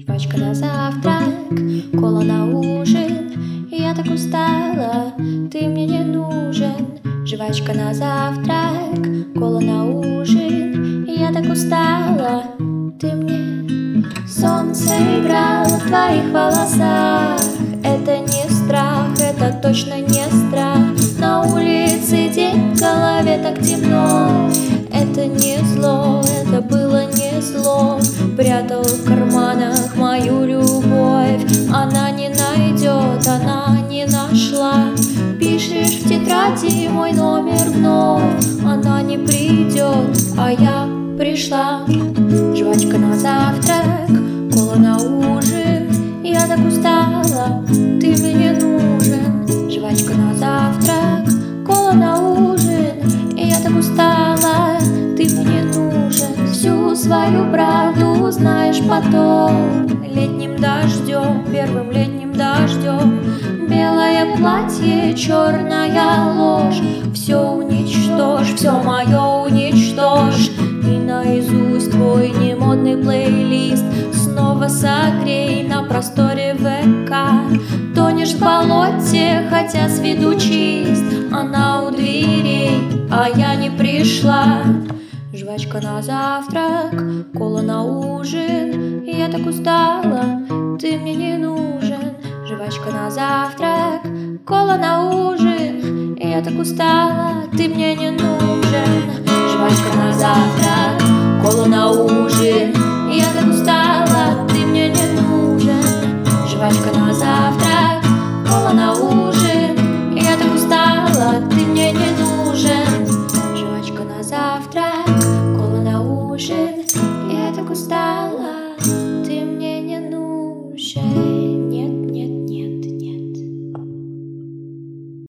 Жвачка на завтрак, кола на ужин. Я так устала, ты мне не нужен. Жвачка на завтрак, кола на ужин. Я так устала, ты мне. Солнце играло в твоих волосах. Это не страх, это точно не страх. На улице день, в голове так темно. Это не зло, это было не зло. Прятал в карманах мою любовь. Она не найдет, она не нашла. Пишешь в тетради мой номер вновь. Она не придет, а я пришла. Жвачка на завтрак, кола на ужин. Я так устала, ты мне не нужен. Жвачка на завтрак, кола на ужин. Я так устала, ты мне не нужен. Всю свою правду узнаешь потом. Летним дождем, первым летним дождем. Белое платье, черная ложь. Все уничтожь, все мое уничтожь. И наизусть твой немодный плейлист снова согрей на просторе ВК. Тонешь в болоте, хотя с виду чист. Она у дверей, а я не пришла. Жвачка на завтрак, кола на ужин. Я так устала, ты мне не нужен. Жвачка на завтрак, кола на ужин. Я так устала, ты мне не нужен. Жвачка на завтрак,